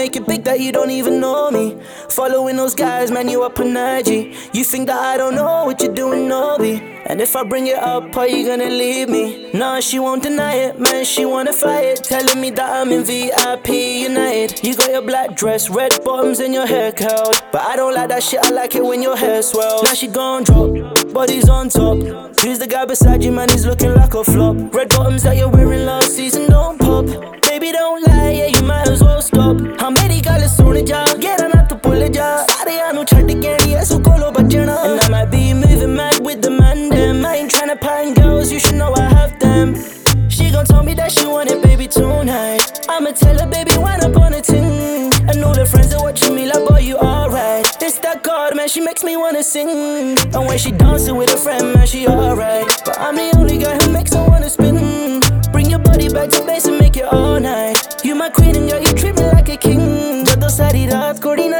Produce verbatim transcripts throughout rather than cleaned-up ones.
make it big that you don't even know me. Following those guys, man, you up on I G. You think that I don't know what you're doing, Nobi. And if I bring it up, are you gonna leave me? Nah, she won't deny it, man, she wanna fight. Telling me that I'm in V I P United. You got your black dress, red bottoms and your hair curled. But I don't like that shit, I like it when your hair swells. Now she gon' drop, body's on top. Who's the guy beside you, man, he's looking like a flop. Red bottoms that you're wearing last season don't pop. Baby, don't lie, yeah, you might as well stop. Hameri gal sun ja, gera na tu bhul ja. Sare anu chhad ke nahi su kolo bachna. And I might be moving mad with the man them. I ain't tryna find girls, you should know I have them. She gon' tell me that she want it, baby, tonight. I'ma tell her, baby, wind up on a ting. And all the friends are watching me like, boy, you alright. It's that God, man, she makes me wanna sing. And when she dancing with a friend, man, she alright. But I'm the only guy who makes her wanna spin. Bring your body back to base and make it all night. You my queen and girl, you treat me like a king. Jadon sari raat kodi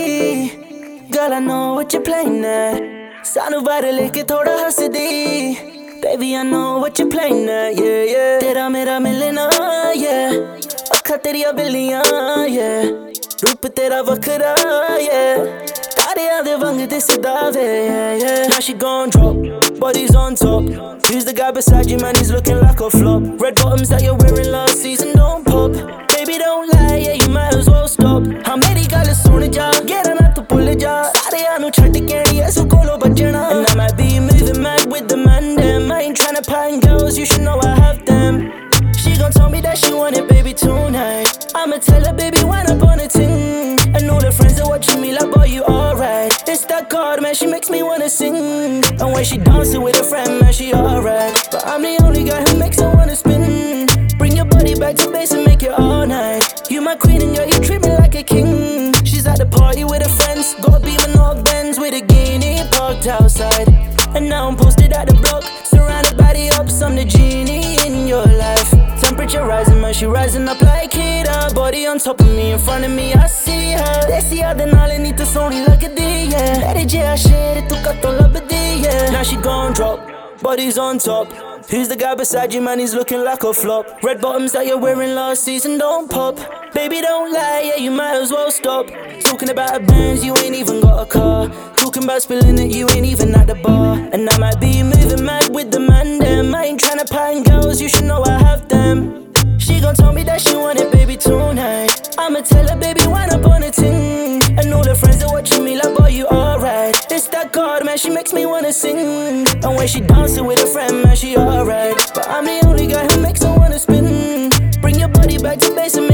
nachdi. Girl, I know what you're playing at. Sanu baare leke thoda hasdi. Baby, I know what you're playing at, yeah, yeah. Tera mera milna, yeah. Akkha teriya billiyan, yeah. Roop tera vakhra, yeah. Tareyan de vang disda ve, yeah, yeah. Now she gon' drop, body's on top. Who's the guy beside you, man, he's looking like a flop. Red bottoms that you're wearing last season don't pop. Baby, don't lie, yeah, you might as well stop. Hameri gal sun ja, gera na tu bhul ja. Sare anu chhad ke nahi su kolo bachna. And I might be moving mad with the man them. I ain't tryna find girls, you should know I have them. She gon' tell me that she want it, baby, tonight. I'ma tell her, baby, wind up on a ting. And all the friends are watching me like, boy, you alright. It's that God, man, she makes me wanna sing. And when she dancing with a friend, man, she alright. But I'm the only guy who makes her wanna spin. Bring your body back to base and make it all night. You my queen and girl, you treat me like a king. She's at the party with her friends. Got a beam and all Benz with a guinea parked outside. And now I'm posted at the block, surrounded by the ups, I'm the genie in your life. Temperature rising, man, she rising up like heater. Body on top of me, in front of me, I see her. Desi yaad naal nahi to soni lagdi, yeah. Mere jeha sher tu katton labdi, yeah. Now she gon' drop, body's on top. Who's the guy beside you, man, he's looking like a flop. Red bottoms that you're wearing last season don't pop. Baby, don't lie, yeah, you might as well stop. Talking about a Benz, you ain't even got a car. Talking about spilling it, you ain't even at the bar. And I might be moving mad with the man them. I ain't tryna find girls, you should know I have them. She gon' tell me that she want it, baby, tonight. I'ma tell her, baby, wind up on a ting. And all the friends are watching me like, boy, you alright. It's that God, man, she makes me wanna sing. And when she dancing with a friend, man, she alright. But I'm the only guy who makes her wanna spin. Bring your body back to base and